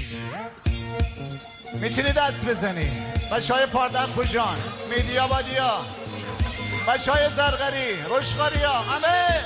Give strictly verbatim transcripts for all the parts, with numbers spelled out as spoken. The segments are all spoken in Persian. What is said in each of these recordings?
میتونی دست بزنی بچه های فاردق خوشان، میدی آبادیا، بچه های زرغری، رشخاری ها، همه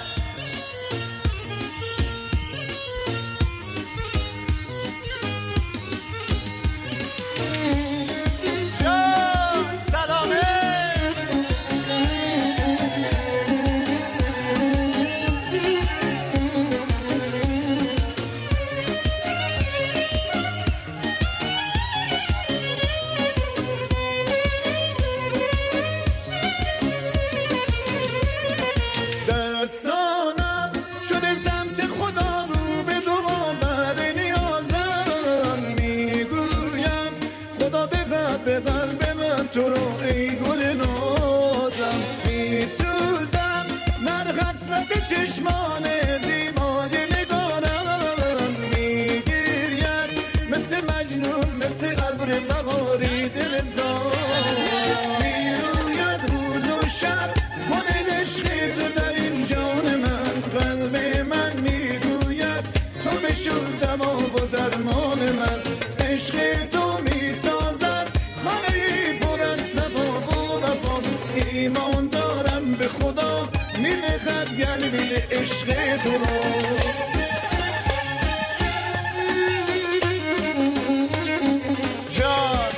به قلب من تو رو ای گل نازم میسوزم من حسرت چشمان زیبای نگارم میگیرید مثل مجنون مثل ابر بهاری دل زارم میروید روز و شب گل عشق تو در این جان من قلب من میگوید تو بشو دوا و درمان من عشق تو ایمان دارم به خدا میخواد گلوی عشق تو رو جان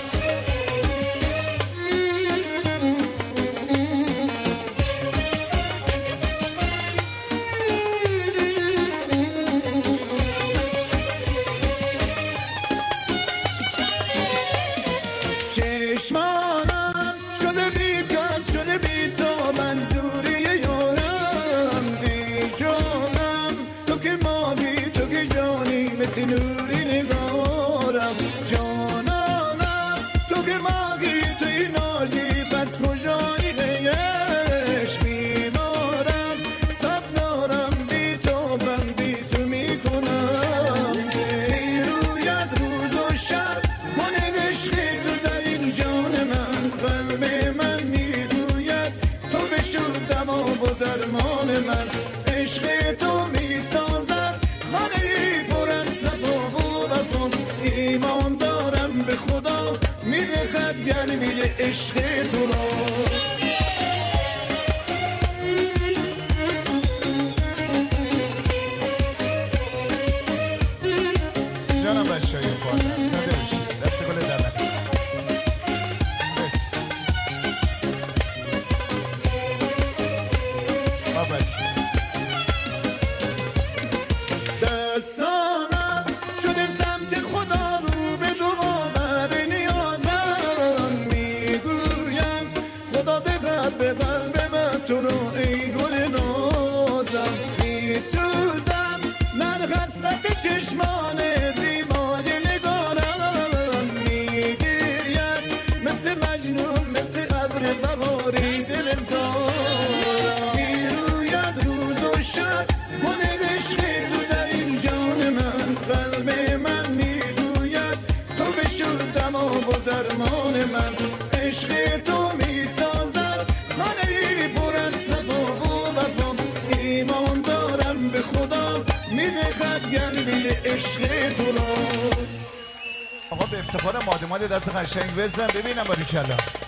چشمانم شده بیکار شده بیتاب از دوری یارم ای جانم تو که ماهی تو که جانی مثل نوری نگارم جانانم تو که ماهی توی نالی پس کجایی هیش بیمارم تب دارم بیتابم بی تو میکنم ای رویت روز و شب من عشق تو در این جان من قلب من میگوید تو بشو دوا و درمان من عشق تو میسازد خانه پر از صفا و وفا ایمان دارم به خدا میخواد گرمی عشق تو را جانم بچه های فاردق زده باشید دست گل در نکنید بس بابت دستانم شده سمت خدا رو به دعا بر نیازم میگویم خدا دقت به قلب من تو رو ای گل نازم میسوزم من حسرت چشمان زیبای نگارم میگیرید مثل مجنون مثل ابر بهاری دل زارم میروید روز و شب گل عشق تو در این جان من قلب من میگوید تو بشو دوا و درمان من عشق تو میسازد خانه پر از صفا و وفا ایمان دارم به خدا میخواد گلوی عشق تو را آقا به افتخار مادمال دست قشنگ بزن ببینم باریکلا